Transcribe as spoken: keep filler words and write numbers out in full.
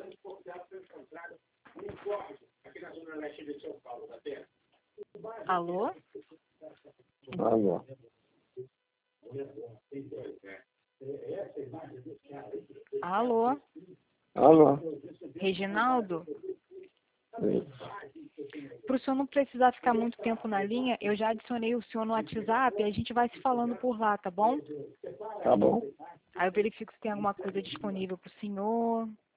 Alô? Alô? Alô? Alô? Reginaldo? Isso. Para o senhor não precisar ficar muito tempo na linha, eu já adicionei o senhor no WhatsApp e a gente vai se falando por lá, tá bom? Tá bom. Aí eu verifico se tem alguma coisa disponível para o senhor.